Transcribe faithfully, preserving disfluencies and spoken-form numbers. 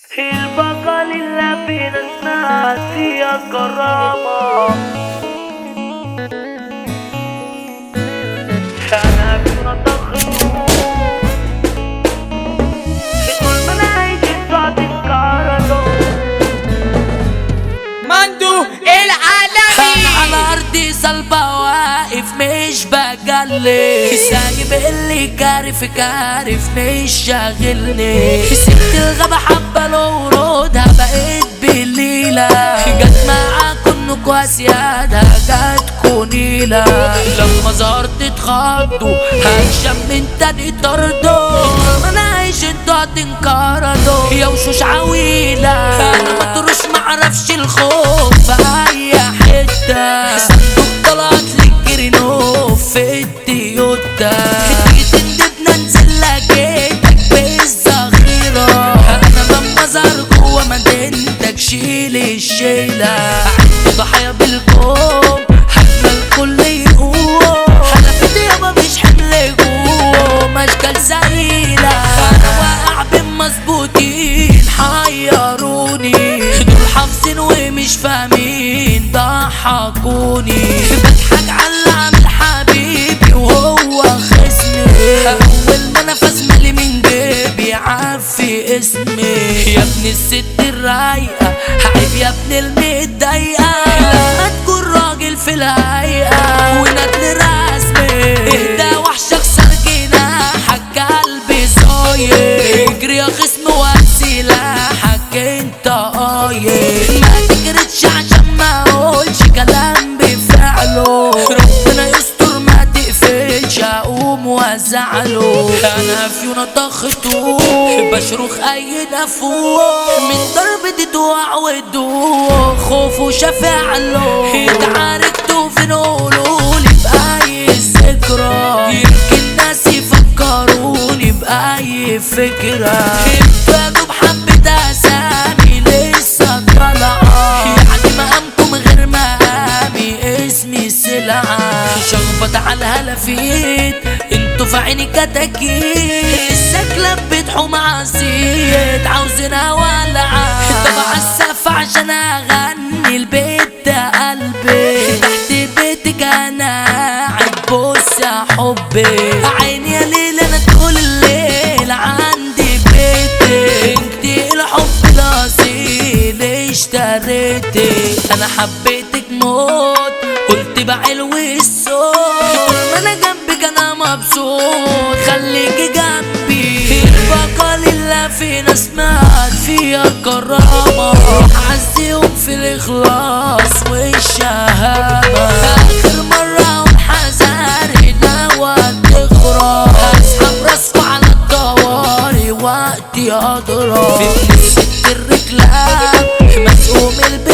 البقى لله في ناس ناس فيها كرامة. أنا كنا تخيو كل ما نعيش بعد الكهرباء مندو العالمي. على أرضي صلبة واقف مش بجلي، سايب اللي كارف كارف مش شاغلني. سبت الغابة حبة لو ورودها بقيت بالليلة، جت معاكم نكوة سيادة جاتكوا نيلة. لما ظهرت اتخضوا هشام من تاني طردوا، انا عايش انتوا هتنقرضوا يا وشوش عويلة. انا مطروش معرفش الخوف في اي حتة، صندوق طلعت للجرينو في التيوتا. تيجي تندبنا انزل لك ايدك بالذخيرة، انا لما ظهر جوا مدينتك شيل الشيلة. عندي ضحية بالكوم حتى الكل يقوم، حلفت يابا مش حمل جوه اشكال زميلة. انا واقع بين مظبوطين حيروني، دول حافظين ومش فاهمين ضحكوني. بضحك على اللي عامل حبيبي وهو خصمي، اول ما نفس مالي من جيبي عارفي اسمي. يا ابن الست الرايقة عيب يا ابن المتضايقة، لما تكون راجل في الهيئة ونادل رسمي. اهدى وحشة اكسر جناحك قلبي صاير، اجري يا خصم وهات سلاحك انت قايل. ما تجرتش عشان ما اقولش كلام بفعله، ربنا يستر ما تقفلش اقوم وازعله. انا فيونا ضغطه بشرخ اي نفوق، من ضربتي توقع وتدوق خوف وشفاع له. اتعاركتوا فين قولولي بأي ذكرى، يمكن ناس يفكروني بأي فكرة. ابتدوا بحبة اسامي لسه طالعة، يعني مقامكم غير مقامي اسمي سلعة. شخبط على الهلافيت انتوا في عيني كتاكيت، السكلة بتحوم عصيت عاوزينها ولعة. طبعا السقف عشان اغني البيت قلبي، تحت بيتك انا قاعد بص يا حبي. عيني يا ليل انا طول الليل عندي بيتي، انتي الحب الاصيل اشتريتي. انا حبيتك موت قلت بعلو الصوت، طول ما انا جنبك انا مبسوط خليكي جنبي. البقى لله في ناس مات فيها كرامة، عزيهم في الاخلاص والشهامة. اخر مرة وحذاري ناوى تخرج، اسحب راسكوا على الطواري وقتي اضرب. في الست الرجلان مسؤوم البيت